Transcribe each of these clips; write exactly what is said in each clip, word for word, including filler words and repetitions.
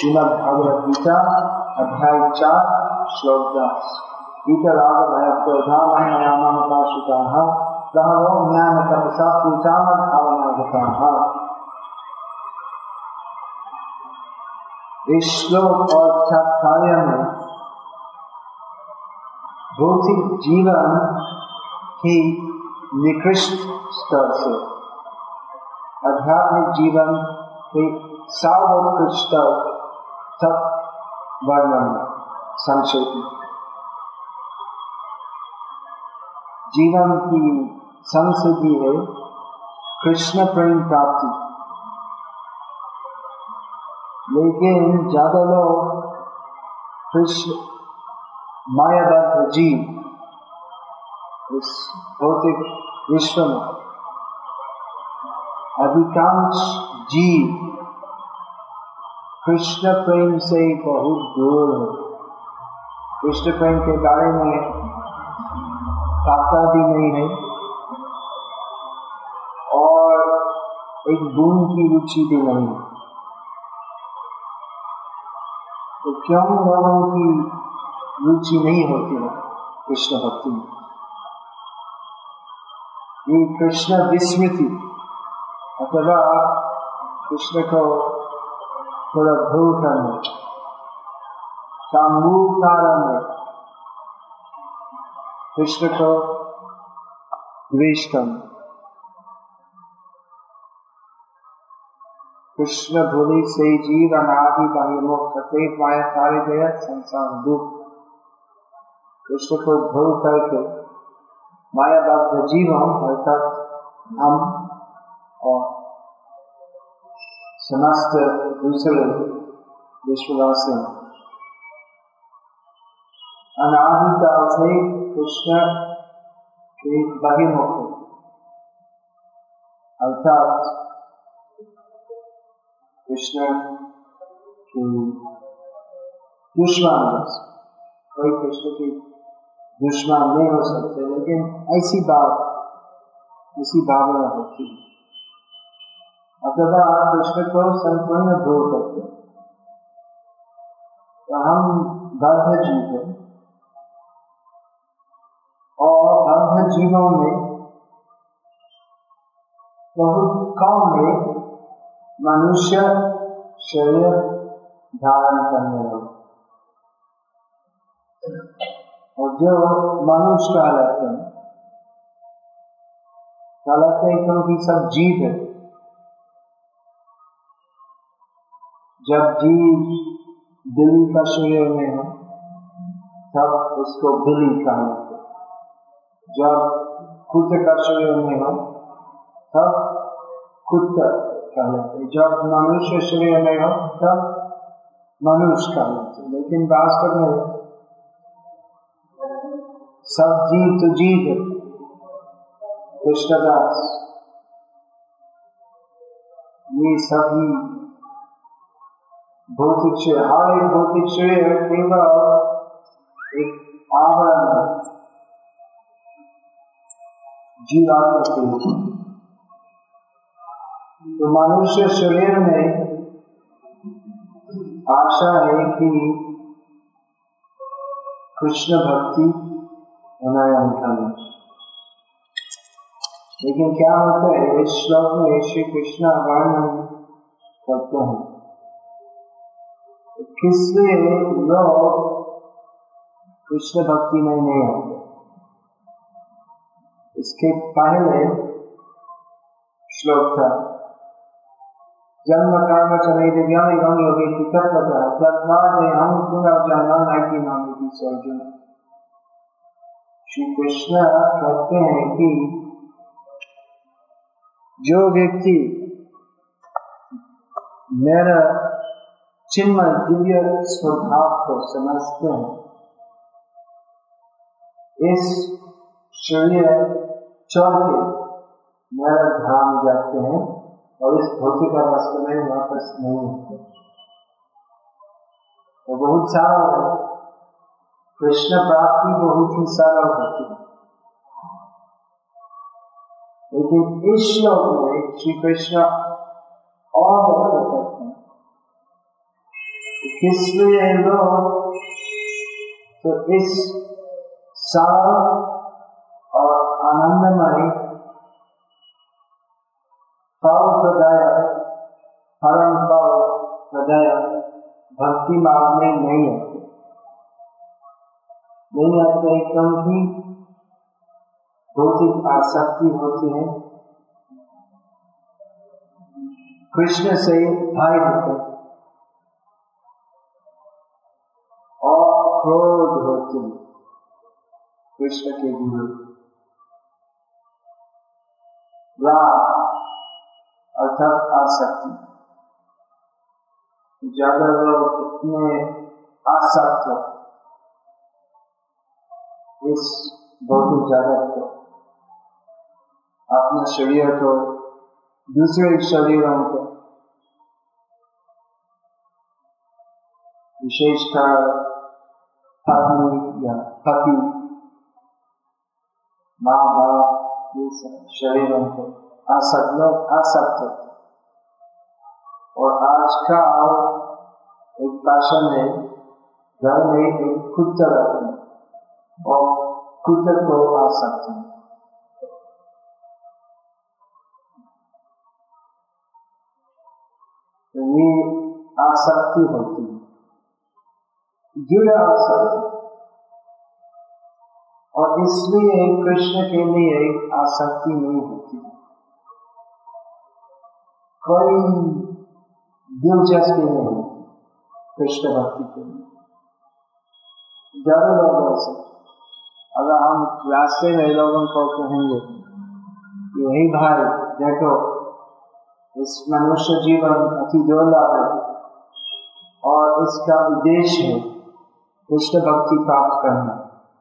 श्रीमद् भागवत गीता अध्याय चार श्लोक दस। गीता राग भय क्रोधामय मयामामकाशिताः बहवो ज्ञान तपसा पूजामद्भावनागताः। इस श्लोक और तात्पर्य में भौतिक जीवन की निकृष्ट स्तर से आध्यात्मिक जीवन के सर्वोत्कृष्ट तक वर्णन संक्षेप में। जीवन की संसिद्धि है कृष्ण प्रेम प्राप्ति, लेकिन ज्यादा लोग कृष्ण मायाबद्ध जीव इस भौतिक विश्व में अधिकांश जीव कृष्ण प्रेम से बहुत दूर है। कृष्ण प्रेम के बारे में पता भी नहीं है और एक बूंद की रुचि भी नहीं है। तो क्यों लोगों की रुचि नहीं होती है कृष्ण भक्ति में? ये कृष्ण विस्मृति अथवा कृष्ण को थोड़ा भूल करना का मूल कारण है कृष्ण को द्वेष करना। कृष्ण भूलि से जीव अनादि बहिर्मुख अतएव माया कार्य गया संसार दुख। कृष्ण को भूल करके मायाबद्ध जीवों अर्थात हम और समस्त दूसरे विश्ववासी अनादिकाल से कृष्ण के बहिर्मुख अर्थात कृष्ण की दुश्मन। कोई कृष्ण की दुश्मन नहीं हो सकते, लेकिन ऐसी बात ऐसी भावना होती है अथवा कृष्ण को संपूर्ण भूल करते हैं। तो हम बद्ध जीव हैं और बद्ध जीवों में बहुत कम है मनुष्य शरीर धारण करने वाले, और जो मनुष्य कहलाते हैं कहलाते हैं क्योंकि सब जीव है। जब जीव बिल्ली का शरीर में है तब उसको बिल्ली कहलाते, जब कुत्ते का शरीर में हो तब कुत्ता कहलाते, जब मनुष्य शरीर में हो तब मनुष्य कहलाते। लेकिन वास्तव में सब जीव तो जीव है। कृष्णदास ये सभी भौतिक शरीर, हर एक भौतिक शरीर केवल एक आवरण है जीवात्मा के रूप में। तो मनुष्य शरीर में आशा है कि कृष्ण भक्ति अनायाम करना। लेकिन क्या होता है इस श्लोक में श्री कृष्ण वर्णन करते हैं किसलिए लोग कृष्ण भक्ति में नहीं आते। इसके पहले श्लोक था जन्म कर्म चले दिव्याम एवं योगे की तत्वतः तत्वादे हम पुनर्जन्म नाइकी नाम की सर्जन। श्री कृष्ण कहते हैं कि जो व्यक्ति मेरा चिन्मय दिव्य स्वभाव को समझते हैं, इस शरीर छोड़ के मेरा धाम जाते हैं और इस भौतिक अवस्था में वापस नहीं होते। तो बहुत सारा है, कृष्ण प्राप्ति बहुत ही सरल होती है। लेकिन इस श्लोक में श्री कृष्ण और करते हैं किस लिए लोग तो इस सरल और आनंदमय फल प्रदायक परम फल प्रदायक भक्ति मार्ग में नहीं आते नहीं आते क्योंकि भौतिक आसक्ति होती है, कृष्ण से भय होते और क्रोध होते कृष्ण के विरुद्ध, राग अर्थात आसक्ति। ज्यादा लोग इतने आसक्त हो इस भौतिक जगत को, अपने शरीर को, दूसरे शरीरों को, विशेषकर पत्नी या पति, माँ बाप, ये सब शरीरों को आसक्त लोग आसक्त होते। और आज का एक फैशन है घर में एक कुत्ता रखना और कुत्ते को आसक्त है। तो ये आसक्ति होती है, जुड़ा आसक्ति। और इसलिए कृष्ण के लिए आसक्ति नहीं होती, कोई दिलचस्पी नहीं है कृष्ण भक्ति के लिए। ज्यादा लोग ऐसे, अगर हम रास्ते में लोगों को कहेंगे यही भाई देखो इस मनुष्य जीवन अति दुर्लभ है और इसका उद्देश्य है कृष्ण भक्ति प्राप्त करना,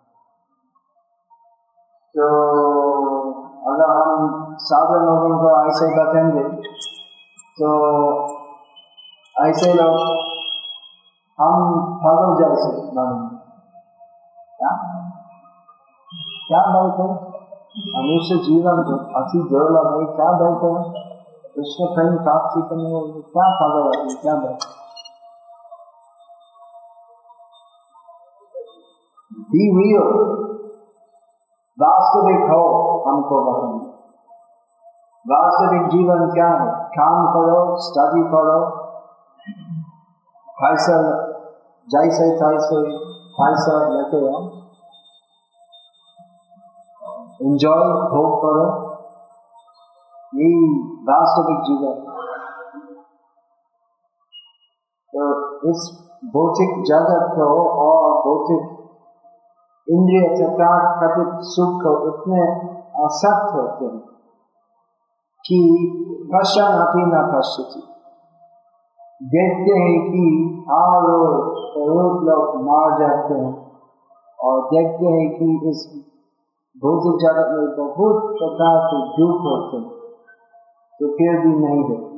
तो अगर हम साधारण लोगों को ऐसे बताएंगे तो ऐसे लोग हम पागल जैसे मानेंगे। क्या क्या बोलते हैं? मनुष्य जीवन तो अति दुर्लभ है, क्या बोलते हैं? कृष्ण प्रेम प्राप्ति करने वाले क्या पागल है, क्या बोलते? Be real, वास्तविक हो, हमको बताएंगे वास्तविक जीवन क्या है। काम करो, स्टडी करो, पैसा जैसे तैसे पैसा लेके आओ, एंजॉय भोग करो, यही वास्तविक जीवन। तो इस भौतिक जगत को और भौतिक इंद्रिय तथा कथित सुख को इतने आसक्त होते हैं कि पश्चातापि न पश्यति, देखते हैं कि हर रोज करोड़ लोग मार जाते हैं और देखते हैं कि इस भौतिक जगत में बहुत प्रकार के दुख होते हैं, तो फिर भी नहीं देखते,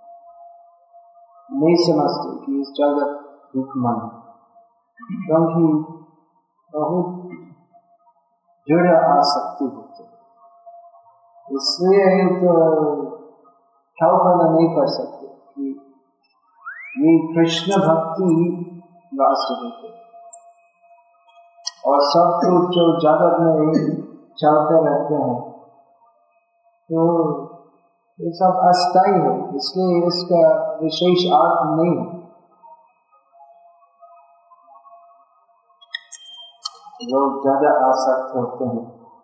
नहीं समझते कि इस जगत दुखमय है, क्योंकि बहुत जुड़ा आसक्ति होती है। इसलिए तो कल्पना नहीं कर सकते कि ये कृष्ण भक्ति वास्तविक है और सब कुछ जो जगत में चलते रहते हैं तो ये सब अस्थायी है, इसलिए इसका विशेष अर्थ नहीं है। लोग ज्यादा आसक्त होते हैं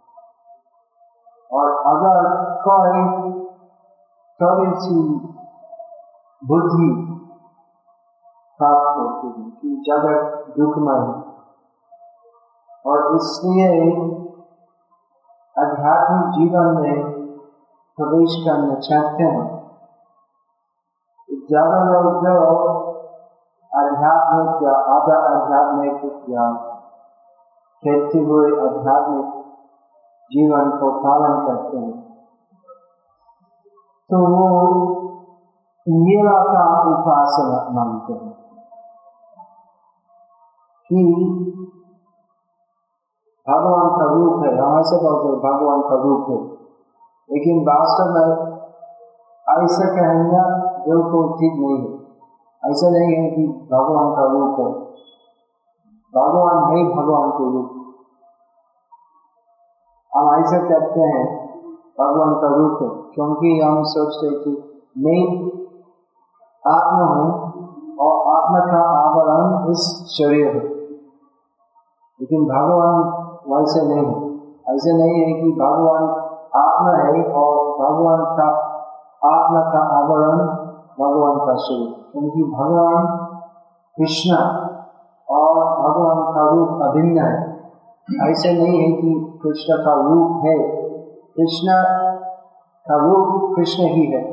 और अगर कोई थोड़ी सी बुद्धि प्राप्त होती है कि जगत दुखमय है और इसलिए आध्यात्मिक जीवन में प्रवेश करना चाहते हैं, ज्यादा लोग जो आध्यात्मिक या आधा आध्यात्मिक या कहते हुए आध्यात्मिक जीवन को पालन करते हैं तो वो लीला का उपासना मानते हैं कि भगवान का रूप है। हम ऐसे बोलते हैं भगवान का रूप है, लेकिन वास्तव में ऐसा कहना बिल्कुल ठीक नहीं है। ऐसा नहीं है कि भगवान का रूप है, भगवान है भगवान के रूप। हम ऐसा कहते हैं भगवान का रूप है क्योंकि हम सोचते हैं कि मैं आत्मा हूँ और आत्मा का आवरण इस शरीर है, लेकिन भगवान वैसे नहीं है। ऐसे नहीं है कि भगवान आत्मा है और भगवान का आत्मा का आवरण भगवान का शरीर, क्योंकि भगवान कृष्ण और भगवान का रूप अभिन्न है। ऐसे नहीं है कि कृष्ण का रूप है, कृष्ण का रूप कृष्ण ही है।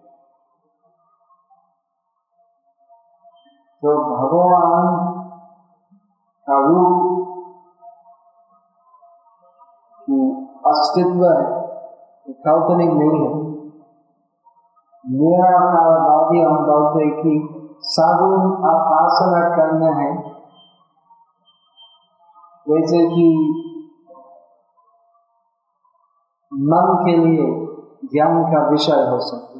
तो भगवान का रूप की अस्तित्व है, काल्पनिक नहीं है। निराकारवादी हम बोलते हैं कि साधुन उपासना करना है, जैसे कि मन के लिए ध्यान का विषय हो सकते,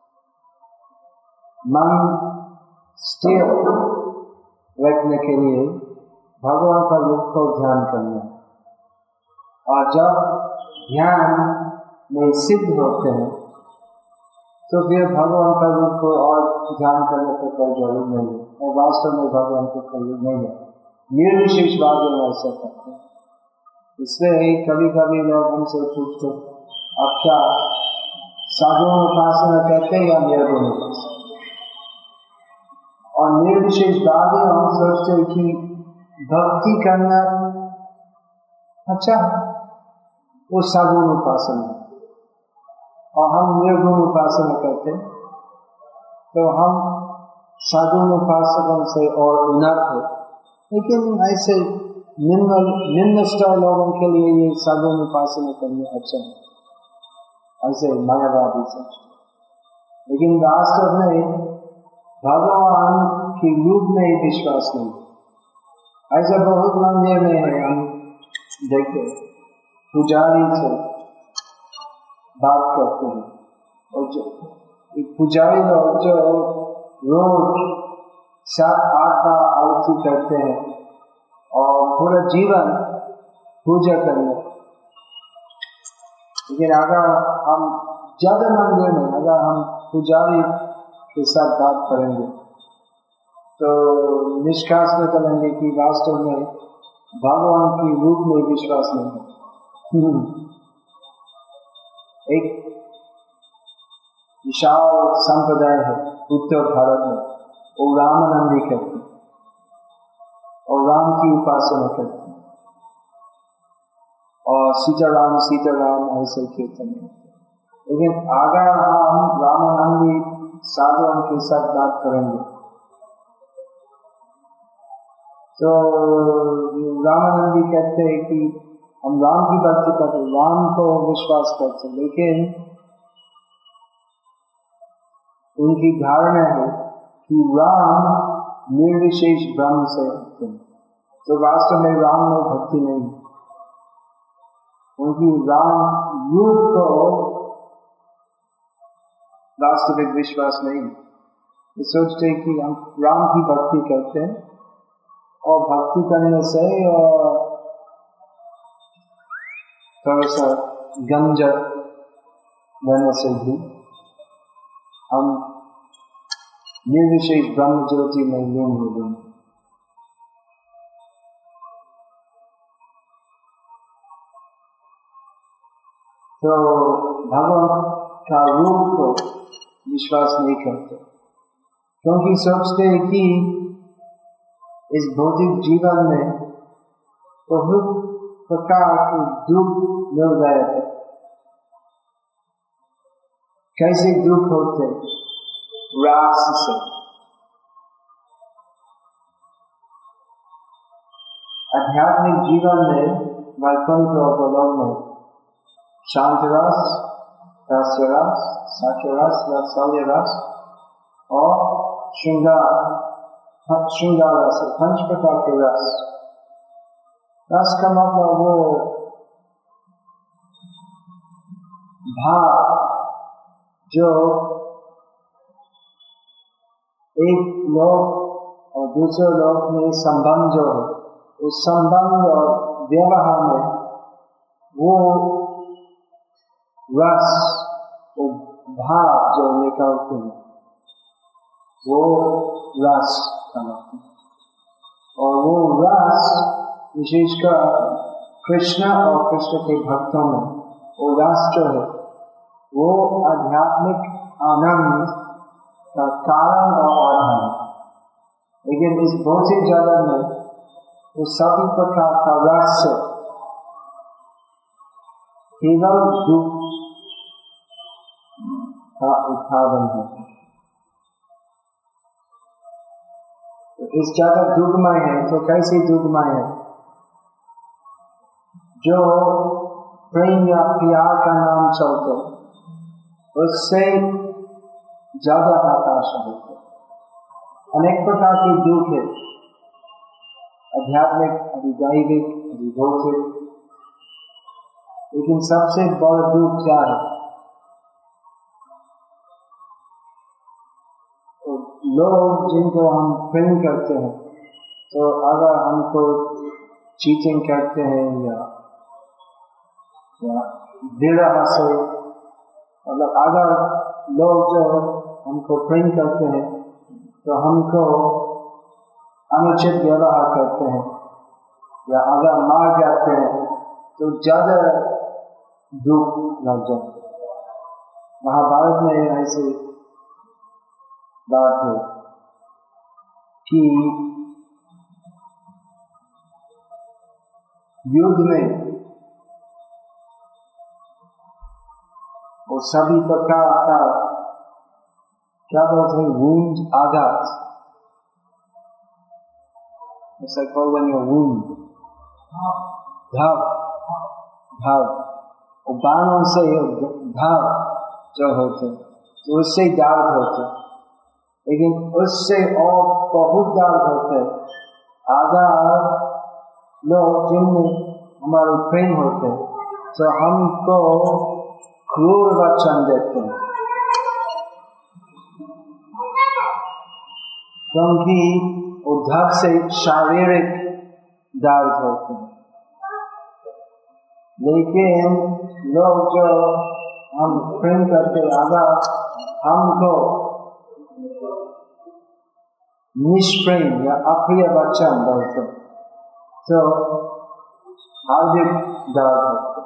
मन स्थिर रखने के लिए भगवान का रूप को ध्यान करना है। और जब ध्यान में सिद्ध होते हैं तो फिर भगवान का रूप को और ध्यान करने को कोई जरूरत नहीं है, और वास्तव में भगवान को कोई नहीं है। निर्विशेष बात में ऐसा करते हैं। इसलिए कभी कभी लोग हमसे पूछते अब क्या साधुओं उपासना कहते हैं या निर्गुण उपासना? और निर्विशेष बात में हम सोचते हैं कि भक्ति करना अच्छा वो साधुओं उपासना, और हम निर्गुण उपासना करते हैं, तो हम साधुओं उपासकों से और उन्नत है। लेकिन ऐसे निम्न निम्न स्तर लोगों के लिए ये साधुओं उपासना करना अच्छा है, ऐसे मायावादी सोच। लेकिन वास्तव में भगवान के रूप में विश्वास नहीं। ऐसा बहुत मंदिर में है, हम देखते पुजारी से बात करते हैं, और जो पुजारी लोग जो रोज सात आठ बार आरती करते हैं और पूरा जीवन पूजा करने, लेकिन अगर हम ज्यादा मंदिर में अगर हम पुजारी के साथ बात करेंगे तो निष्कर्ष निकालेंगे कि वास्तव में भगवान के रूप में विश्वास नहीं है। एक विशाल संप्रदाय है उत्तर भारत में, वो रामानंदी कहते हैं और राम की उपासना करते हैं, और सीताराम सीताराम ऐसे कीर्तन करते हैं। लेकिन अगर हम रामानंदी साधुओं के साथ बात करेंगे तो रामानंदी कहते हैं कि हम राम की भक्ति करते, राम को विश्वास करते, लेकिन उनकी धारणा है कि राम निर्विशेष ब्रह्म से होते हैं, तो वास्तव में राम में भक्ति नहीं, उनकी राम रूप को वास्तविक विश्वास नहीं। ये सोचते हैं कि हम राम की भक्ति करते हैं, और भक्ति करने से और थोड़ा सा गंज रहने से भी हम निर्विशेष ब्रह्म ज्योति में लीन हो गए। तो भगवान का रूप को विश्वास नहीं करते, क्योंकि सोचते हैं कि इस भौतिक जीवन में बहुत प्रकार के दुख मिल गए थे। कैसे दुख होते? रास से। आध्यात्मिक जीवन में वैकुंठ और गोलोक में शांत रस, दास्य रस, साक्ष्य रस, वात्सल्य रस और श्रृंगार श्रृंगार रस, पंच प्रकार के रस। रस का मतलब वो भाव जो एक लोक और दूसरे लोक में संबंध जो है, उस संबंध और व्यवहार में वो रस, वो भाव जो निकलते हैं, वो रस कहलाते हैं। और वो रस विशेषकर कृष्ण और कृष्ण के भक्तों में वो रस जो है वो आध्यात्मिक आनंद का कारण और आधार है। लेकिन इस भौतिक जगत में वो सभी प्रकार का रस केवल दुख का उत्पादन है। तो इस जगत दुखमय है, तो कैसे दुखमय है? जो प्रेम या प्यार का नाम चलते उससे ज्यादा हताशा होते। अनेक प्रकार की दुख है, आध्यात्मिक, अधिदैविक, अधिभौतिक, लेकिन सबसे बड़ा दुख क्या है? तो लोग जिनको हम प्रेम करते हैं, तो अगर हमको चीटिंग करते हैं या या विरह से, मतलब अगर लोग जो हमको प्रेम करते हैं तो हमको अनुचित व्यवहार करते हैं या अगर मार जाते हैं तो ज्यादा दुख लग जाता। महाभारत में ऐसे बात है कि युद्ध में वो सभी प्रकार का क्या बोलते हैं, वूंड, आघात, it's like called when you're wound, घाव, घाव, और बाणों से घाव जो होते तो उससे दर्द होते, लेकिन उससे और बहुत दर्द होते अगर लोग जिनमें हमारे प्रेम होते तो हमको क्रूर वचन देते हैं, क्योंकि उद्धव से शारीरिक दर्द होते हैं। लेकिन लोग जो हम प्रेम करते अगर हमको निष्प्रेम या अप्रिय वचन बोलते तो हार्दिक दर्द होते।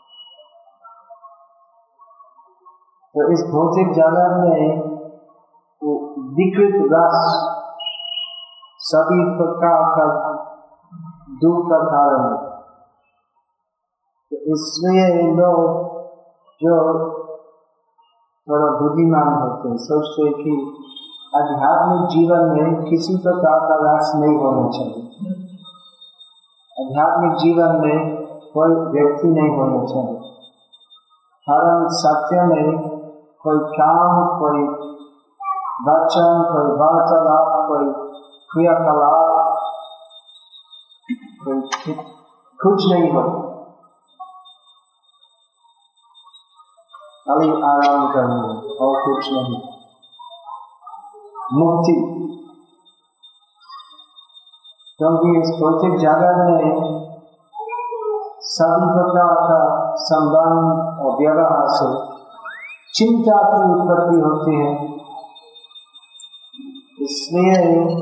तो इस भौतिक जगत में वो विकृत रस सभी प्रकार का दुख का कारण है। तो इसलिए लोग जो थोड़ा बुद्धिमान होते हैं सोचते कि आध्यात्मिक जीवन में किसी प्रकार का रस नहीं होना चाहिए, आध्यात्मिक जीवन में कोई व्यक्ति नहीं होना चाहिए, परम सत्य में कोई काम, कोई वचन, कोई वार्तालाप, कोई क्रियाकलाप, कोई कुछ नहीं हो, खाली आराम करना और कुछ नहीं। मुक्ति, क्योंकि इस भौतिक जगत में सभी प्रकार का संबंध और व्यवहार से चिंता की उत्पत्ति होती है। इसलिए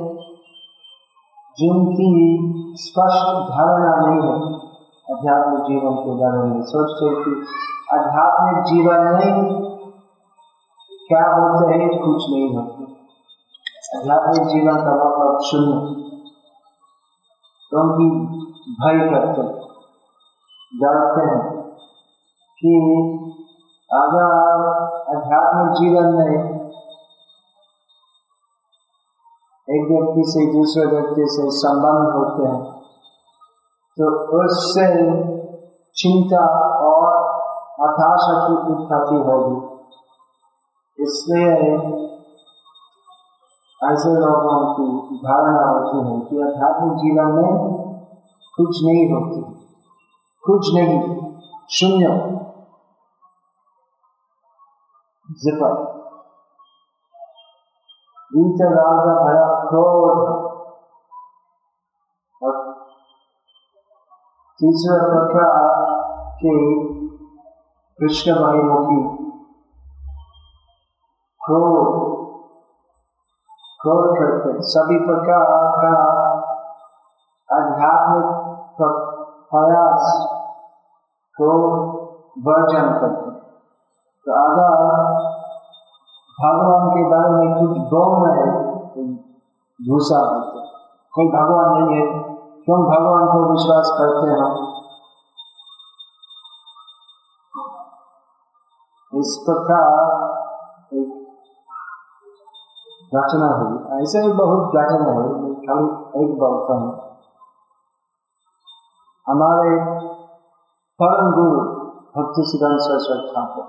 जिनकी स्पष्ट धारणा नहीं है आध्यात्मिक जीवन के बारे में, सोचते कि आध्यात्मिक जीवन में क्या होता है, कुछ नहीं होता। आध्यात्मिक जीवन का मतलब शून्य, क्योंकि भय करते डरते हैं कि अगर आध्यात्मिक जीवन में एक व्यक्ति से दूसरे व्यक्ति से संबंध होते हैं तो उससे चिंता और हताशा की उत्पत्ति होगी। इसलिए ऐसे लोगों की धारणा होती है कि आध्यात्मिक जीवन में कुछ नहीं होती, कुछ नहीं, शून्य, जिफर। वीतराग भय क्रोध, और तीसरा प्रकार के कृष्ण बहिमुखी क्रोध क्रोध करते सभी प्रकार का आध्यात्मिक प्रयास को वर्जन करते। तो अगर भगवान के बारे में कुछ बोलना है तो गुस्सा होते, कोई भगवान नहीं है, क्यों भगवान को विश्वास करते हैं? इस प्रकार एक घटना हुई, ऐसे ही बहुत घटना हुई, मैं खाली एक बोलता हूँ। हमारे परम गुरु भक्तिसिद्धांत सरस्वती ठाकुर,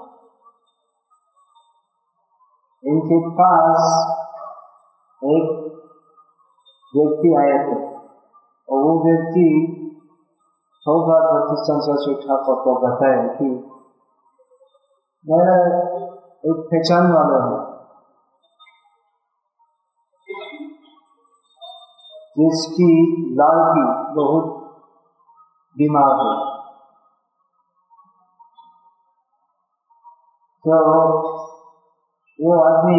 इनके पास एक व्यक्ति आए थे और वो व्यक्ति होगा भक्तिसिद्धांत सरस्वती ठाकुर को बताया कि मेरा एक पहचान वाला है जिसकी लड़की बहुत बीमार है। तो वो आदमी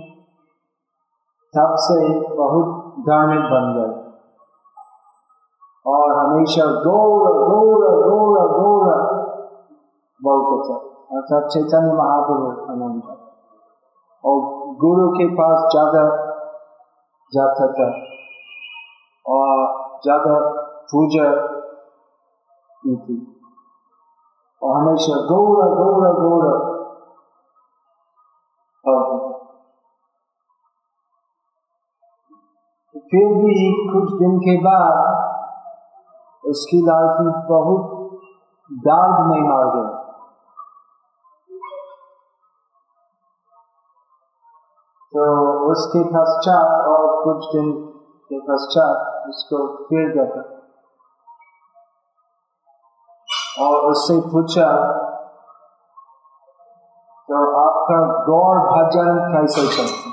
तब से बहुत धार्मिक बन गए और हमेशा गौर गौर गौर गौर बोलते थे, अर्थात चैतन्य महाप्रभु आनंद, और गुरु के पास ज्यादा जाता था और ज्यादा पूजा की थी और हमेशा गौर गौर गौर बोलते थे। फिर भी कुछ दिन के बाद उसकी लड़की बहुत दर्द में मर गई। तो उसके पश्चात और कुछ दिन के पश्चात उसको फिर देखा और उससे पूछा, तो आपका गौर भजन कैसे चलता?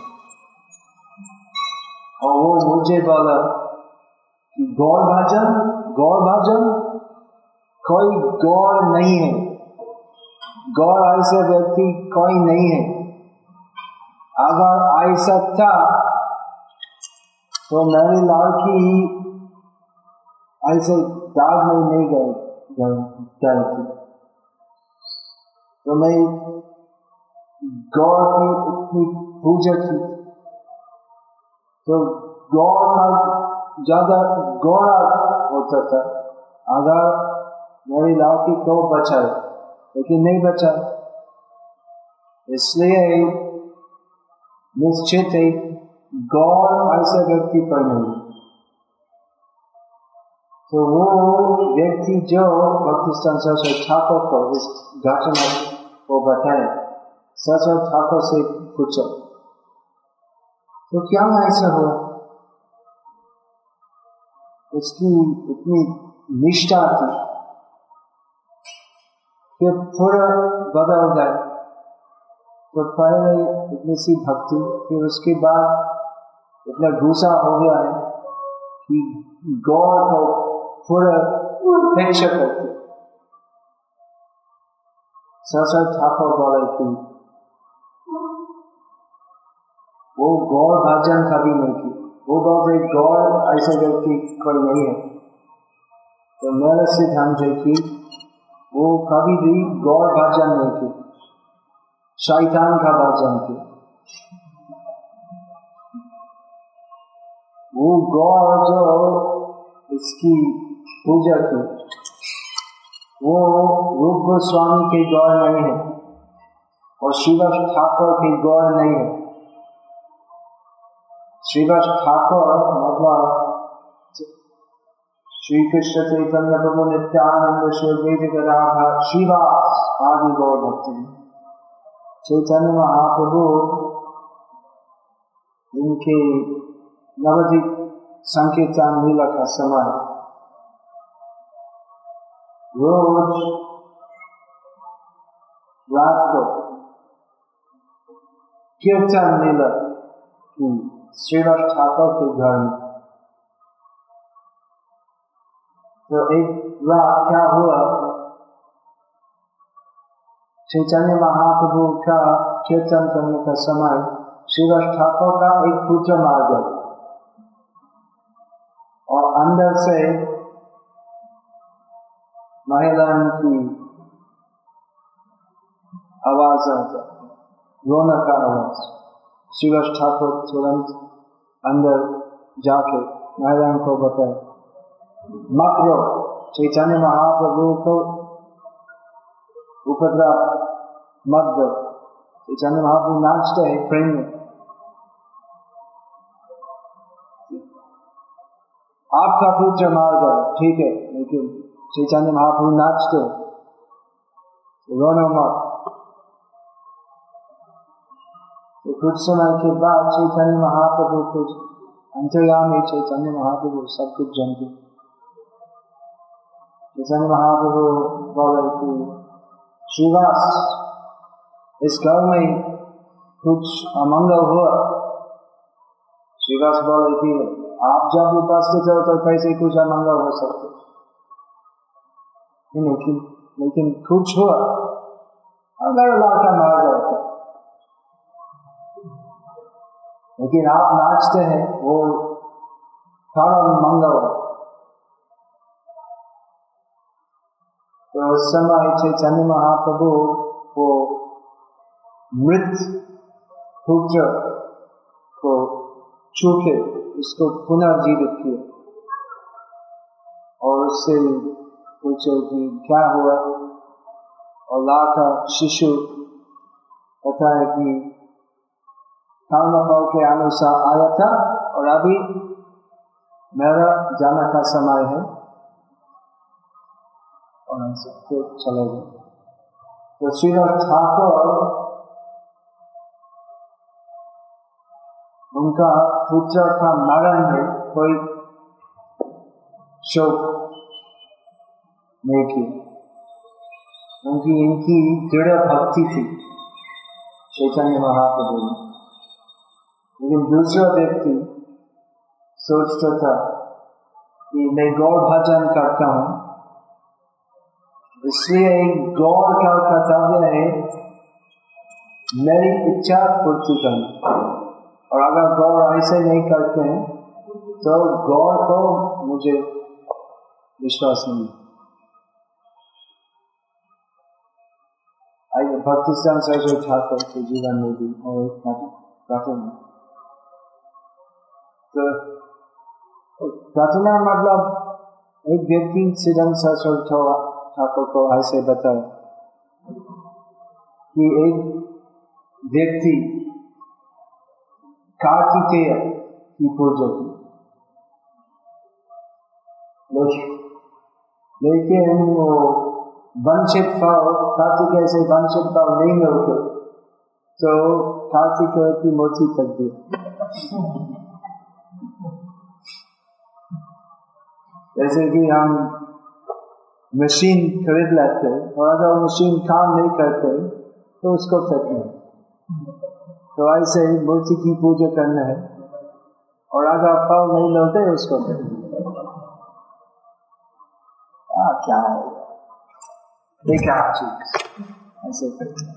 और वो मुझे बोला कि गौर भजन गौर भजन कोई गौर नहीं है, गौर ऐसा व्यक्ति कोई नहीं है। अगर ऐसा था तो मेरी लड़की ऐसे दाग में नहीं गई गई थी। तो मैं गौर की इतनी पूजा की, तो गौर का ज्यादा गौरा होता था अगर मेरी लड़की को बचाए, लेकिन नहीं बचा। इसलिए निश्चित है गौर ऐसा व्यक्ति पर नहीं। तो वो व्यक्ति जो भक्तिसिद्धांत सरस्वती ठाकुर को इस घटना को बताए, सरस्वती ठाकुर से पूछा तो क्या ऐसा हुआ? उसकी इतनी निष्ठा थी, फिर पूरा बदल गए। तो पहले इतनी सी भक्ति, फिर उसके बाद इतना गुस्सा हो गया है कि गौर को पूरा उपेक्षा करते। सरस्वती ठाकुर बोले कि वो गौर भजन कभी नहीं की। वो बोलते गौर ऐसे व्यक्ति कोई नहीं है। तो मेरा सिद्धांत है कि वो कभी भी गौर भजन नहीं की, शैतान का भजन की। वो गौर जो इसकी पूजा की वो रूप गोस्वामी के गौर नहीं है और श्रीवास ठाकुर के गौर नहीं है। श्रीवास ठाकुर मतलब श्री कृष्ण चैतन्य प्रभु नित्यानंद श्री अद्वैत गदाधर श्रीवास आदि गौर भक्ति। चैतन्य महाप्रभु इनके नवद्वीप संकीर्तन लीला का समय रोज रात को कीर्तन लीला की श्रीवास ठाकुर के घर में। तो एक रात क्या हुआ, चैतन्य महाप्रभु का कीर्तन करने का समय श्रीवास ठाकुर का एक पुत्र मार गया और अंदर से महिला की आवाज आता, रोना का आवाज। श्रीवास ठाकुर तुरंत अंदर जाके महिला को बताए, मत रो, चैतन्य महाप्रभु को उपद्रव मत दो। चैतन्य महाप्रभु नाचते हैं प्रेम में, आपका पुत्र मार गया ठीक है, लेकिन चैतन्य महाप्रभु नाचते, रोना मत। तो कुछ समय के बाद चैतन्य महाप्रभु कुछ अंतर्यामी, चैतन्य महाप्रभु सब कुछ जानते। चैतन्य महाप्रभु बोले कि श्रीवास, इस घर में कुछ अमंगल हुआ। श्रीवास बोले कि आप जब उपस्थित हो तो कैसे कुछ अमंगल हो सकते, लेकिन लेकिन कुछ हुआ, अगर लड़का मार जाता, लेकिन आप नाचते हैं, वो कारण मंगल। तो उस समय चैतन्य महाप्रभु को मृत पुत्र को छूके उसको पुनर्जीवित किया और उससे पूछे कि क्या हुआ, और लाखा शिशु पता है कि कर्मफल के अनुसार आया था और अभी मेरा जाने का समय है, और हमसे फिर चले गए। तो श्रीवास ठाकुर उनका पुत्र का मरण में कोई शोक नहीं किया, उनकी इनकी दृढ़ भक्ति थी चैतन्य महाप्रभु में। लेकिन दूसरा व्यक्ति सोचता था कि मैं गौर भजन करता हूं, इसलिए गौर का कर्तव्य है मेरी इच्छा पूर्ति करना, और अगर गौर ऐसे नहीं करते हैं तो गौर को मुझे विश्वास नहीं। आइए भक्ति सरस्वती ठाकुर के जीवन में भी और घटना। तो घटना मतलब एक व्यक्ति सिद्धन सरस्वती ठाकुर को ऐसे बताया कि एक व्यक्ति कार्तिकेय की पूजा की, लेकिन वो वंचित फल, कार्तिकेय से वंचित फल नहीं मिलते तो कार्तिकेय की मूर्ति तक दी। जैसे कि हम मशीन खरीद लेते हैं और अगर मशीन काम नहीं करते तो उसको फेंकना है, तो ऐसे ही मूर्ति की पूजा करना है और अगर फल नहीं मिलते उसको फेंकना। हाँ क्या है, बेकार चीज ऐसे करना।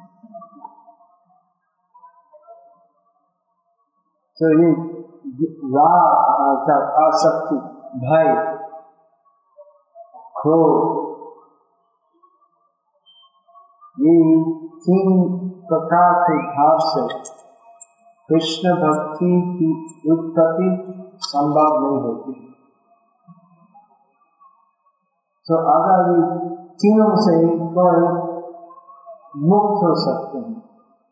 तो ये राग अर्थात आसक्ति, भय, क्रोध, ये तीन प्रकार के भाव से कृष्ण भक्ति की उत्पत्ति संभव नहीं होती। तो अगर ये तीनों से कोई मुक्त हो सकते हैं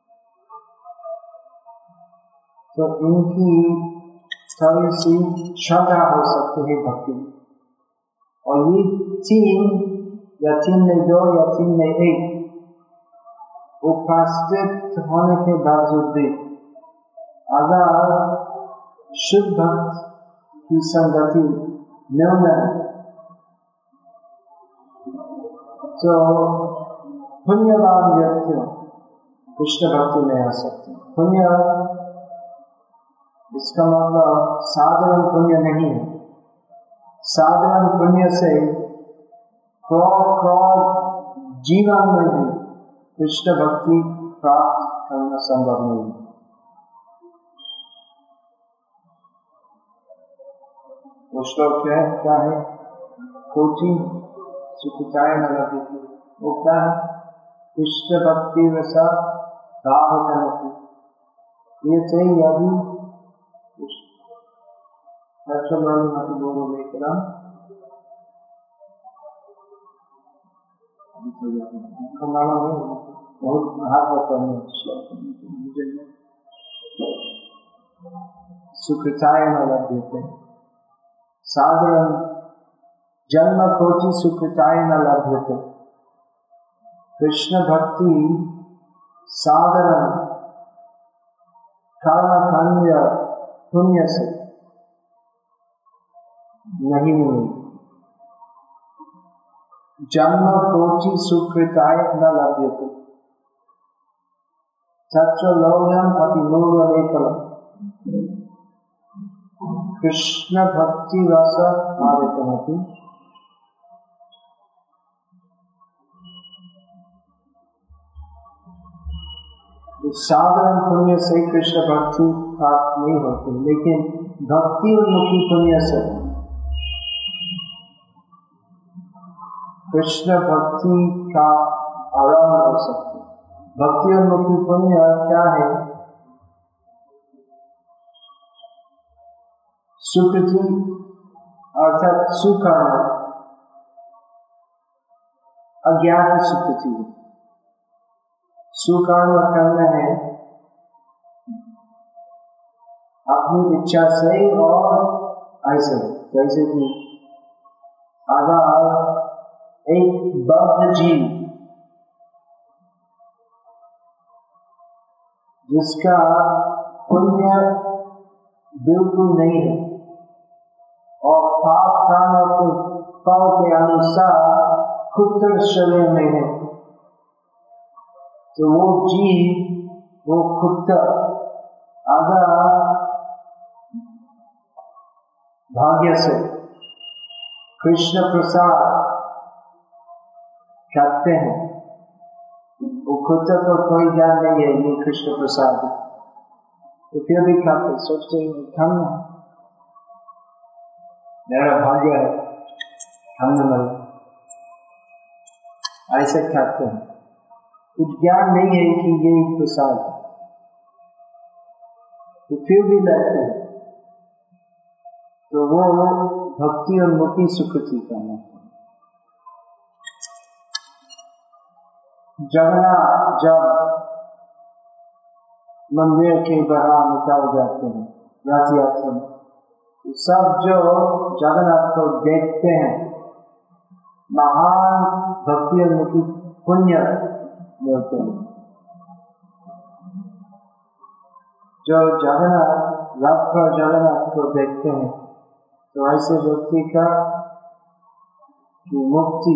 तो इनकी थोड़ी सी श्रद्धा हो सकती है भक्ति में। और ये तीन या तीन में दो या तीन में एक उपस्थित होने के बावजूद भी अगर शुद्ध भक्त की संगति न्यून है तो पुण्यवान व्यक्ति कृष्ण भक्ति में आ सकते हैं। पुण्य इसका मतलब साधारण पुण्य नहीं है। साधारण पुण्य से करोड़ करोड़ जीवन में भी कृष्ण भक्ति प्राप्त करना संभव नहीं। वो श्लोक है क्या है? कोटि सुखिताय न लभ्यते। वो क्या है? कृष्ण भक्ति वैसा दाहित नहीं। ये से यदि बहुत सुखिताय न लभ्यते। साधारण जन्म कोटि सुखिताय न लभ्यते। कृष्ण भक्ति साधारण कर्म पुण्य से नहीं मिली। जन्म कोटि सुकृताय न लभ्यते। तत्र लौह्यम अति मूल्यमेकलम्। कृष्ण भक्ति रस आदितमति। साधारण पुण्य से कृष्ण भक्ति प्राप्त नहीं होती, लेकिन भक्ति उन्मुखी पुण्य से कृष्ण भक्ति का आरंभ हो सकती। भक्ति उन्मुखी पुण्य क्या है? सुकृति अर्थात सुकर्म, अज्ञात सुकृति। सुकर्म करना है अपनी इच्छा से और ऐसे, जैसे कि अगर एक बद्ध जीव जिसका पुण्य बिल्कुल नहीं है और पाप कर्मों के फल के अनुसार खुद शरीर में है, तो वो जीव वो खुद अगर भाग्य से कृष्ण प्रसाद खाते हैं, वो खुद को कोई ज्ञान नहीं है ये कृष्ण प्रसाद, तो फिर भी खाते, सोचते हैं खाना मेरा भाग्य है खाने में, ऐसे खाते हैं। कुछ ज्ञान नहीं है कि ये प्रसाद, तो फिर भी लेते हैं, तो वो भक्ति और मुक्ति सुकृति करना है। जगन्नाथ जब मंदिर के बाहर निकाल जाते हैं रथ यात्रा में, सब जो जगन्नाथ को देखते हैं महान भक्ति और मुक्ति पुण्य मिलते हैं। जो जगन्नाथ रथ पर जगन्नाथ को देखते हैं, तो ऐसे व्यक्ति का कि मुक्ति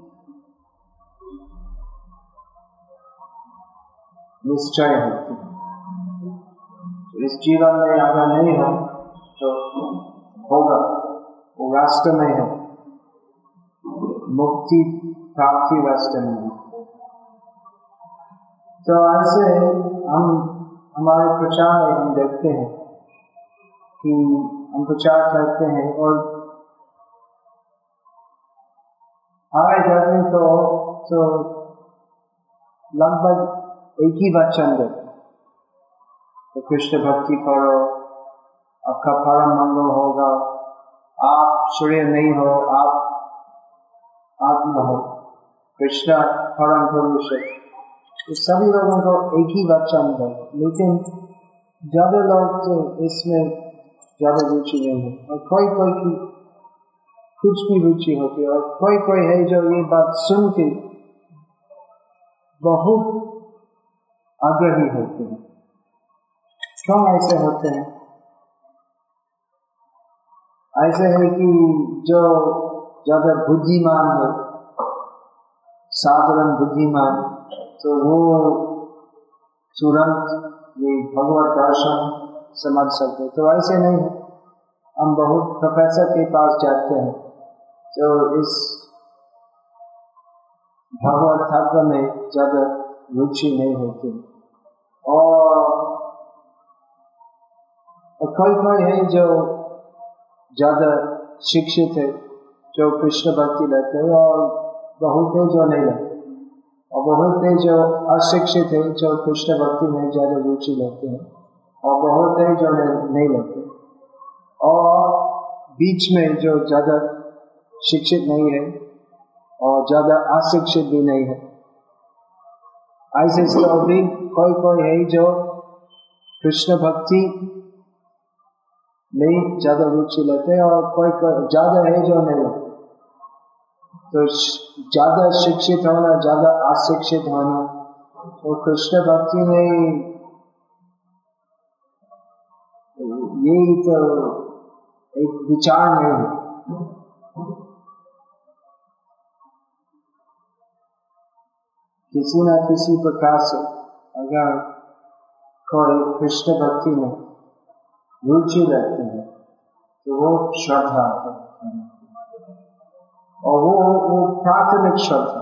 निश्चय होती है। तो इस जीवन में अगर नहीं हो तो होगा, वो रास्ते में है, मुक्ति प्राप्ति रास्ते में है। तो ऐसे हम हमारे प्रचार में हम देखते हैं कि हम प्रचार करते हैं और हमारे घर में तो तो लगभग एक ही वचन देते, तो कृष्ण भक्ति करो, आपका परम मंगल होगा, आप शरीर नहीं हो, आप आत्मा हो, कृष्ण परम पुरुष है। तो सभी लोगों को एक ही वचन है, लेकिन ज्यादा लोग तो इसमें ज्यादा रुचि नहीं है, और कोई कोई की कुछ भी रुचि होती है, और कोई कोई है जो ये बात सुन के बहुत आग्रही होते हैं। क्यों ऐसे होते हैं? ऐसे है कि जो ज्यादा बुद्धिमान है, साधारण बुद्धिमान, तो वो तुरंत ये भगवत दर्शन समझ सकते। तो ऐसे नहीं है, हम बहुत प्रोफेसर के पास जाते हैं जो इस भगवत तत्व में ज्यादा रुचि नहीं होती, और, और कोई कोई है जो ज्यादा शिक्षित है जो कृष्ण भक्ति लेते हैं, और बहुत है जो नहीं लेते, और बहुत है जो अशिक्षित है जो कृष्ण भक्ति में ज्यादा रुचि लेते हैं, और बहुत है जो नहीं लेते, और बीच में जो ज्यादा शिक्षित नहीं है और ज्यादा अशिक्षित भी नहीं है। ऐसे तो भी कोई कोई है जो कृष्ण भक्ति में ज्यादा रुचि लेते हैं, और कोई कोई ज्यादा है जो नहीं लेते। तो ज्यादा शिक्षित होना, ज्यादा अशिक्षित होना, तो कृष्ण भक्ति में यही तो एक विचार नहीं है। किसी न किसी प्रकार से अगर कोई कृष्ण भक्ति में रुचि रखते हैं तो वो श्रद्धा है, और वो वो प्राथमिक श्रद्धा,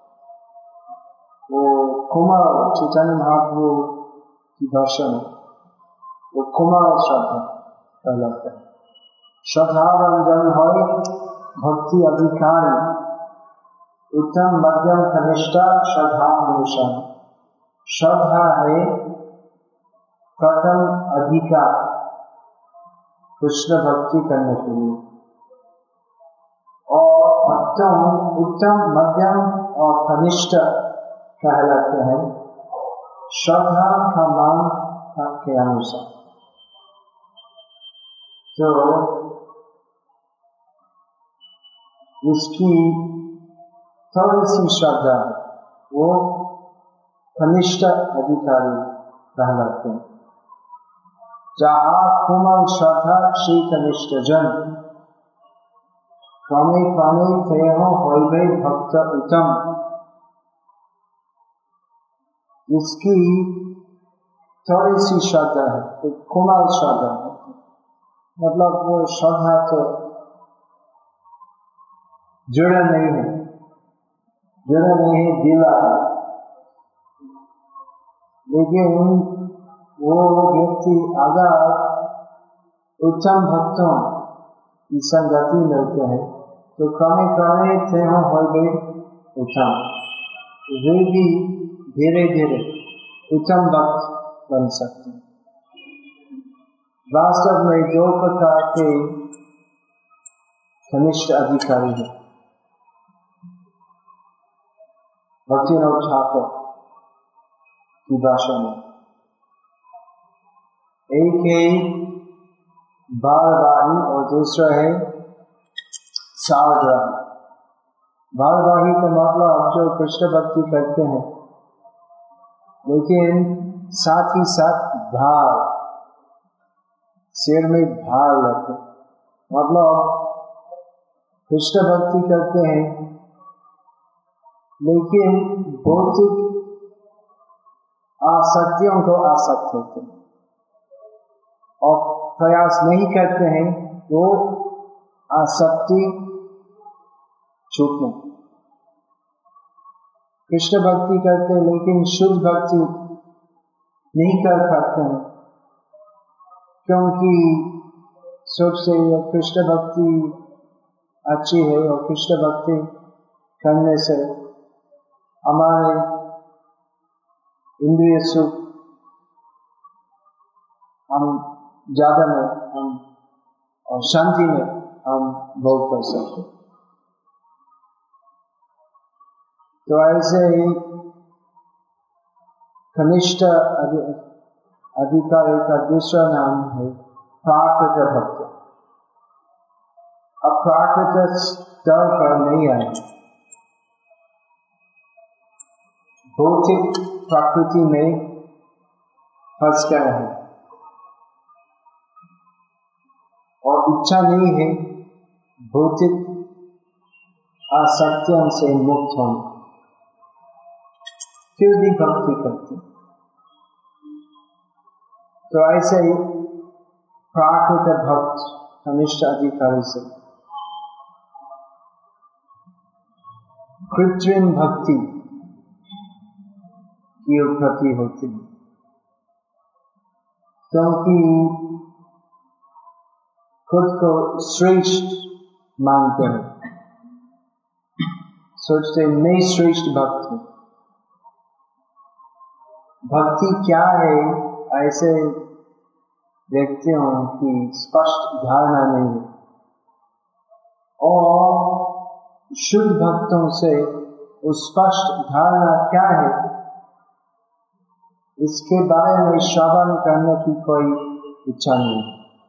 वो कुमार चैतन्य महाप्रभु की भाषा में वो कुमार श्रद्धा कहलाता है। श्रद्धा रंजन है भक्ति अधिकारी, उत्तम मध्यम कनिष्ठा श्रद्धा अनुसार। श्रद्धा है प्रथम अधिकार कृष्ण भक्ति करने के लिए, और उत्तम उत्तम मध्यम और कनिष्ठ कहलाते हैं श्रद्धा का मान के अनुसार। तो इसकी थोड़ी सी श्रद्धा है वो कनिष्ठ अधिकारी कहलाते हैं। जहाँ कुमल श्रद्धा श्री कनिष्ठ जन, क्रमे क्रमे तेहो होइबे भक्त उत्तम। इसकी थोड़ी सी श्रद्धा है तो कुमल श्रद्धा है, मतलब वो श्रद्धा तो जुड़ा नहीं है, जुड़ा नहीं है, दिला है। लेकिन वो व्यक्ति अगर उत्तम भक्तों की संगति मिलते हैं तो क्रमे क्रमे तेहो होइबे उत्तम, वे भी धीरे धीरे उत्तम भक्त बन सकते हैं। वास्तव में दो प्रकार के कनिष्ठ अधिकारी हैं भक्तिनाथ ठाकुर की भाषा में। एक है बारवाही और दूसरा है सावधानी। बारवाही का मतलब जो कृष्ण भक्ति करते हैं लेकिन साथ ही साथ भार, सिर में भार लगते, मतलब कृष्ण भक्ति करते हैं लेकिन भौतिक आसक्तियों को आसक्त होते हैं और प्रयास नहीं करते हैं वो आसक्ति छूटने। कृष्ण भक्ति करते हैं लेकिन शुद्ध भक्ति नहीं कर पाते हैं क्योंकि सोचते हैं कृष्ण भक्ति अच्छी है और कृष्ण भक्ति करने से हमारे इंद्रिय सुख हम ज्यादा में हम और शांति में हम भोग कर सकते। तो ऐसे ही कनिष्ठ अधिकारी का दूसरा नाम है प्राकृत भक्त। अब प्राकृत स्तर पर नहीं आए, भौतिक प्रकृति में फंस गए हैं और इच्छा नहीं है भौतिक आसक्तियों से मुक्त होने, फिर भी भक्ति करते। तो ऐसे ही प्राकृत भक्त कनिष्ठ अधिकारी से कृत्रिम भक्ति की उत्पत्ति होती है, क्योंकि खुद को श्रेष्ठ मानते हैं, सोचते मैं श्रेष्ठ भक्त हूं। भक्ति क्या है ऐसे व्यक्तियों की स्पष्ट धारणा नहीं है, और शुद्ध भक्तों से उस स्पष्ट धारणा क्या है इसके बारे में श्रवण करने की कोई इच्छा नहीं।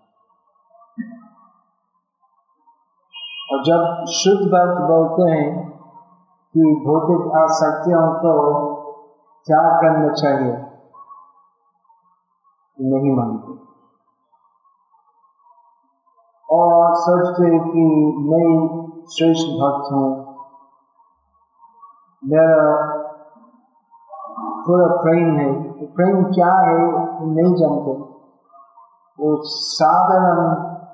और जब शुद्ध भक्त बोलते हैं कि भौतिक आसक्तियों को त्याग करना चाहिए, नहीं मानते और सोचते कि मैं श्रेष्ठ भक्त हूं, मेरा पूरा प्रेम है। प्रेम क्या है नहीं जानते, वो साधारण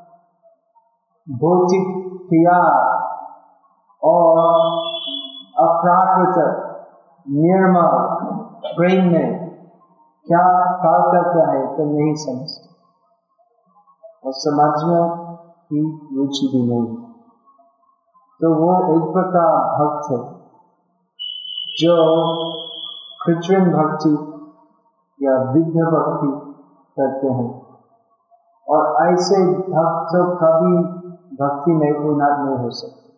भौतिक प्यार और अप्राकृत निर्मल प्रेम में क्या पार्थक्य है तो नहीं समझते, और समझने की रुचि भी नहीं। तो वो एक प्रकार भक्त है जो कृत्रिम भक्ति या विद्या भक्ति करते हैं, और ऐसे भक्त तो कभी भक्ति में उन्नत नहीं हो सकते।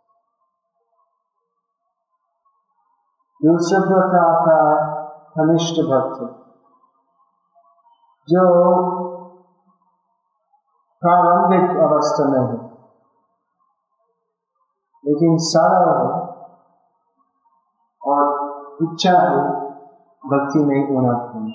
दूसरा प्रकार का कनिष्ठ भक्त जो प्रारंभिक अवस्था में है लेकिन सरल है और इच्छा है भक्ति में उन्नत होने।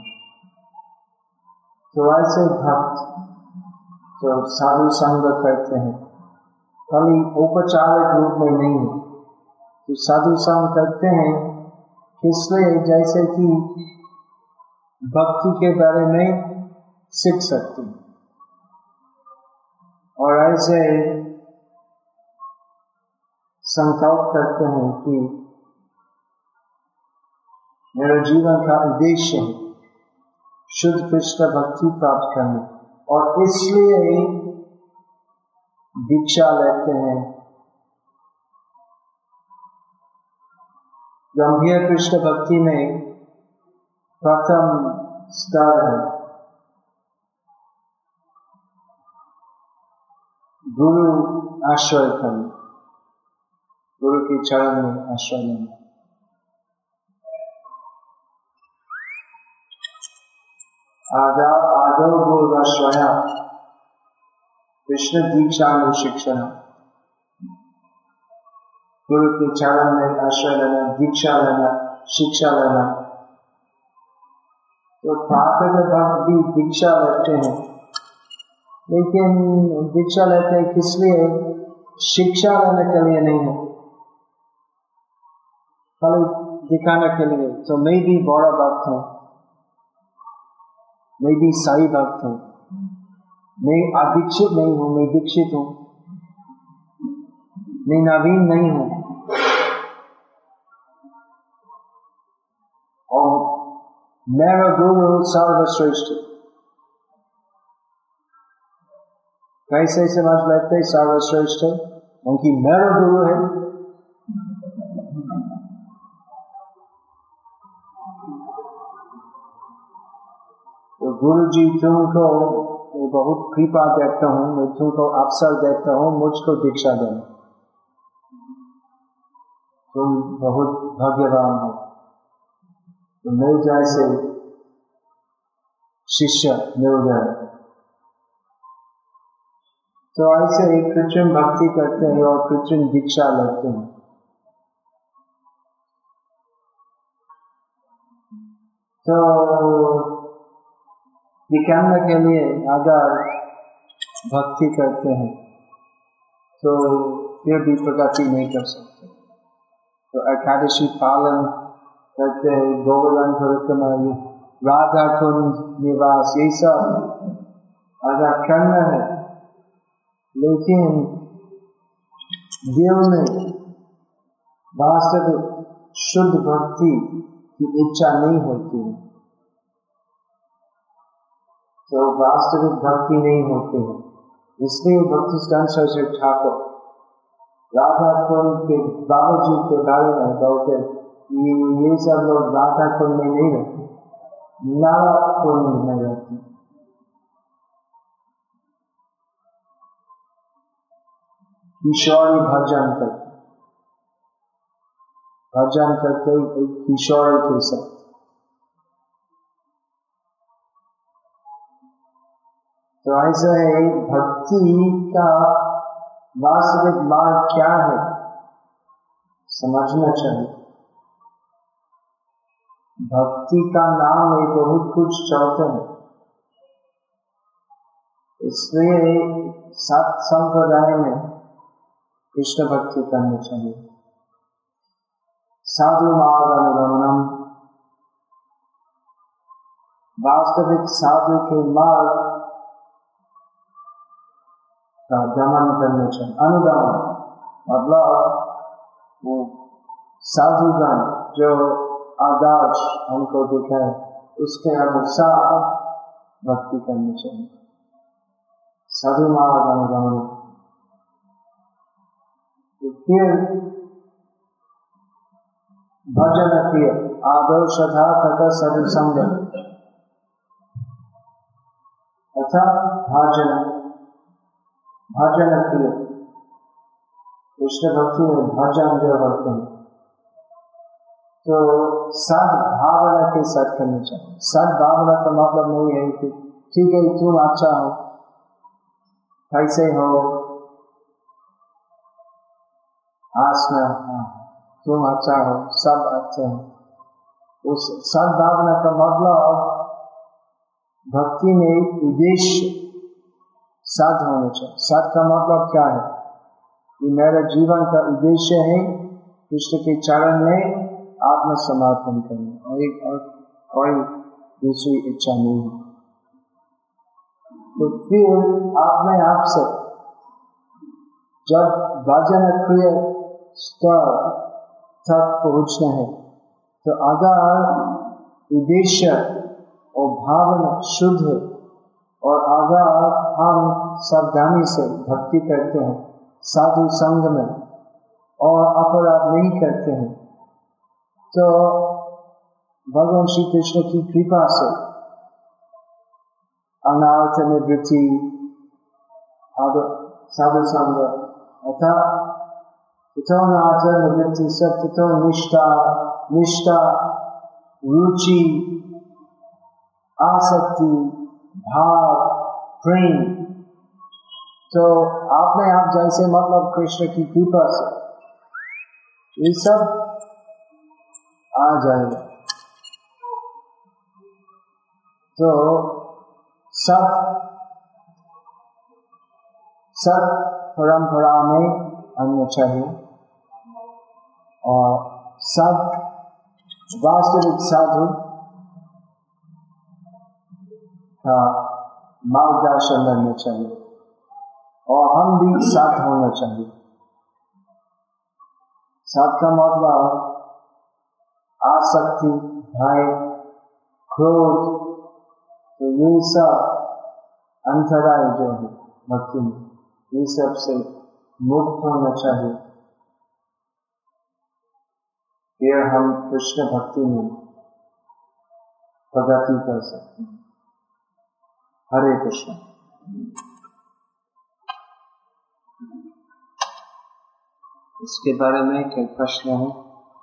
तो ऐसे भक्त जो साधु संग करते हैं, खाली औपचारिक रूप में नहीं है, तो साधु संग करते हैं इसलिए जैसे कि भक्ति के बारे में सीख सकते हैं, और ऐसे संकल्प करते हैं कि मेरा जीवन का उद्देश्य है शुद्ध कृष्ण भक्ति प्राप्त करना, और इसलिए दीक्षा लेते हैं। गंभीर कृष्ण भक्ति में प्रथम स्तर है गुरु आश्रय करना, गुरु के चरण में आश्रय लेना। आदा आदो गुरुश्रया कृष्ण दीक्षा में शिक्षण, गुरु के चरण में आश्रय लेना, दीक्षा लेना, शिक्षा लेना। तो प्राकृत भक्त भी दीक्षा लेते हैं, लेकिन दीक्षा लेते हैं किस लिए? शिक्षा लेने के लिए नहीं है, खाली दिखाने के लिए। तो मैं भी बड़ा भक्त हूँ, मैं भी सही भक्त हूँ, मैं अदीक्षित नहीं हूँ, मैं दीक्षित हूँ, मैं नवीन नहीं हूँ, और मेरा गुरु सर्वश्रेष्ठ। कैसे समझ लेते सर्वश्रेष्ठ है? क्योंकि मेरा गुरु है। तो गुरु जी तुमको मैं बहुत कृपा देता हूँ, मैं तुमको अवसर देता हूँ मुझको दीक्षा देना, तुम बहुत भाग्यवान हो, तो मैं जैसे शिष्य मिल गया। तो ऐसे एक कृत्रिम भक्ति करते हैं और कृत्रिम दीक्षा लेते हैं। तो दिखाने के लिए अगर भक्ति करते हैं तो फिर भी प्रगति नहीं कर सकते। तो एकादशी पालन करते हैं, गोवर्धन परिक्रमा, राधा कुंज निवास, ये सब अगर करना है लेकिन दिल में वास्तविक शुद्ध भक्ति की इच्छा नहीं होती है तो वास्तविक भक्ति नहीं होती है। इसलिए भक्ति सिद्धांत सरस्वती ठाकुर राधा कुंड के बाबा जी के बारे में बोलते ये ये सब लोग राधा कुंड में नहीं रहते, नारा कुंड में रहते। किशोरी भजन करते भजन करते एक किशोरी के साथ। तो ऐसा है भक्ति का वास्तविक मार्ग क्या है समझना चाहिए। भक्ति का नाम में बहुत कुछ चलते हैं, इसलिए सत संप्रदाय में कृष्ण भक्ति करनी चाहिए। साधु मार्ग अनुगमनम, वास्तविक साधु के मार्ग का गमन करना चाहिए। अनुगमन मतलब वो साधुगण जो आदर्श हमको दिखाए उसके अनुसार भक्ति करनी चाहिए। साधु मार्ग अनुगमन। तो फिर भजन प्रिय आदर्श तथा साधु संग तथा भजन भजन प्रिय कृष्ण भक्ति में भजन जो होते हैं तो सद्भावना के साथ करनी चाहिए। सद्भावना का मतलब नहीं है कि ठीक है तुम अच्छा हो, कैसे हो, आसना तुम अच्छा हो, सब अच्छे हो। उस सद्भावना का मतलब भक्ति में उद्देश्य सद होना चाहिए। सद का मतलब क्या है कि मेरा जीवन का उद्देश्य है कृष्ण के चरण में आत्मसमर्पण करना और एक और कोई दूसरी इच्छा नहीं है। तो फिर अपने आप से जब भजन क्रिय स्तर तक पहुंचना है तो अगर उद्देश्य और भावना शुद्ध है और अगर हम सावधानी से भक्ति करते हैं साधु संग में और अपराध नहीं करते हैं तो भगवान श्री कृष्ण की कृपा से अनार्थ निवृत्ति साधु संग अर्थात निवृत्ति सब तथो निष्ठा निष्ठा रुचि आसक्ति भाव प्रेम तो आपने आप जैसे मतलब कृष्ण की कृपा से ये सब आ जाएगा। तो सब सब परंपरा में आना चाहिए और सब वास्तविक साधु का मार्गदर्शन करना चाहिए और हम भी साथ होना चाहिए। साथ का मतलब आसक्ति भय क्रोध तो ये सब अंतराय जो है भक्ति में ये सब से मुक्त होना चाहिए। फिर हम कृष्ण भक्ति में प्रगति कर सकते हैं। हरे कृष्ण। इसके बारे में कोई प्रश्न है?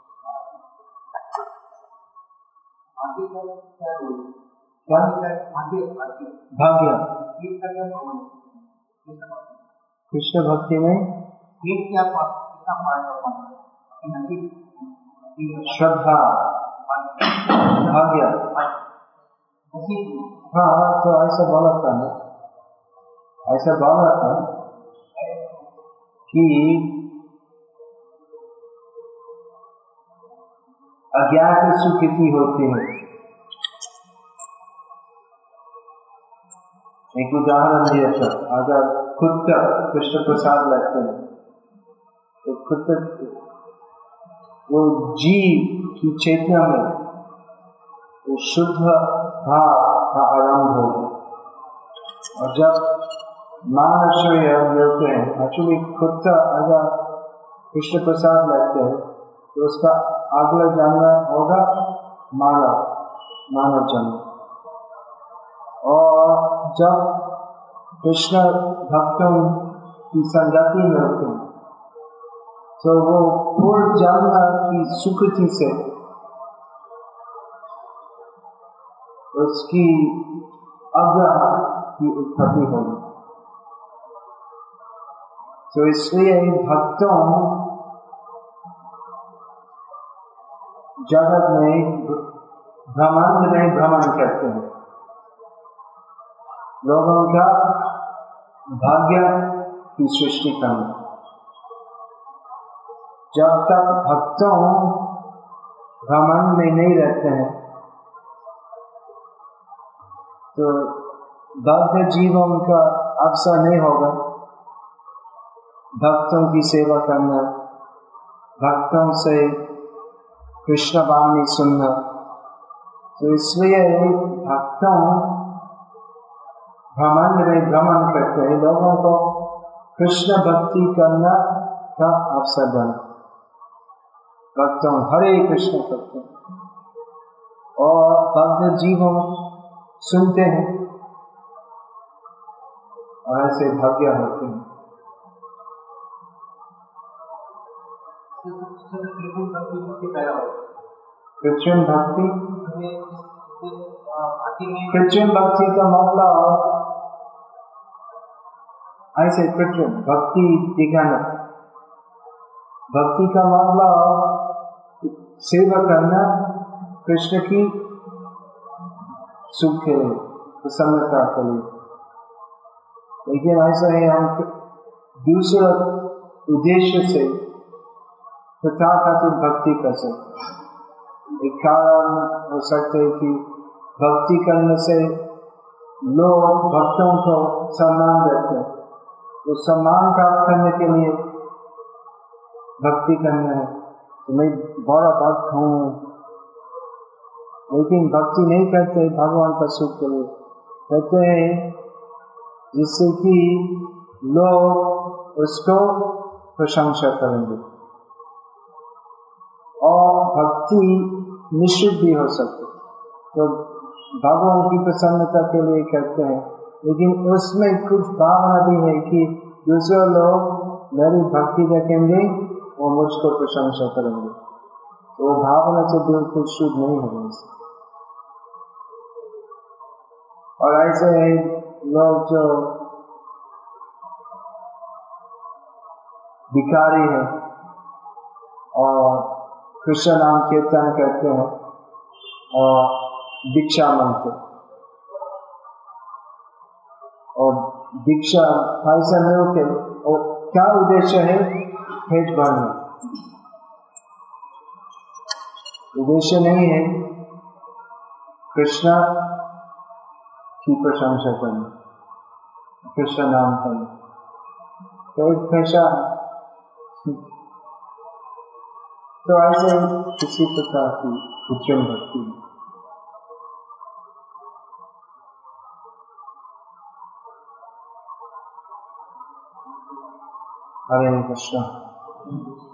क्या भाग्य कृष्ण भक्ति में श्रद्धा भाग्य हाँ हाँ तो ऐसा बोला था ऐसा बोला था कि अज्ञात सुकृति होती है एक उदाहरण दिया था, अगर खुद कृष्ण प्रसाद लेते हैं तो खुद वो जीव की चेतना में वो शुद्ध भाव का आरंभ होगा। और जब महाश्रय मिलते हैं, एक्चुअली खुद अगर कृष्ण प्रसाद लेते हैं तो उसका अगला जन्म होगा मानव मानव जन्म। और जब कृष्ण भक्तों की संगति मिलती है तो वो पूर्व जन्म की सुकृति से उसकी अग्रह की उत्पत्ति होगी। तो इसलिए भक्तों जगत में ब्रह्मांड में भ्रमण करते हैं, लोगों का भाग्य की सृष्टि करना। जब तक भक्तों ब्रह्मांड में नहीं रहते हैं तो बद्ध जीवों का अवसर नहीं होगा भक्तों की सेवा करना, भक्तों से कृष्ण वाणी सुनना। तो इसलिए भक्तों ब्रह्मांड में भ्रमण करते हैं, लोगों को कृष्ण भक्ति करना का अवसर देना। भक्तों हरे कृष्ण करते हैं और भक्त जीवों सुनते हैं और ऐसे भाग्य होते हैं। कृष्ण भक्ति कृष्ण भक्ति का मतलब ऐसे कृष्ण भक्ति दिखाना, भक्ति का मतलब सेवा करना कृष्ण की सुख के लिए, प्रसन्नता के लिए। लेकिन ऐसा है हम दूसरा उद्देश्य से तथाकथित भक्ति कर सकते। एक कारण हो सकते है कि भक्ति करने से लोग भक्तों को सम्मान देते हैं, तो सम्मान प्राप्त करने के लिए भक्ति करना है। तो मैं बड़ा भक्त हूँ, लेकिन भक्ति नहीं करते भगवान का सुख के लिए, कहते हैं जिससे कि लोग उसको प्रशंसा करेंगे। और भक्ति निश्चित भी हो सकती, तो भगवान की प्रसन्नता के लिए करते हैं, लेकिन उसमें कुछ भावना भी है कि दूसरे लोग मेरी भक्ति देखेंगे और मुझको प्रशंसा करेंगे, तो वो भावना से बिल्कुल शुद्ध नहीं होगी। और ऐसे लोग जो भिखारी हैं और कृष्ण नाम कीर्तन करते हैं और दीक्षा मांगते, और दीक्षा पैसा मिलते, और क्या उद्देश्य है? पेट भरना। उद्देश्य नहीं है कृष्ण की प्रशंसा करना, कृष्ण नाम करना, पेट पैसा। तो ऐसे किसी प्रकार की कृष्ण भक्ति। हरे कृष्ण।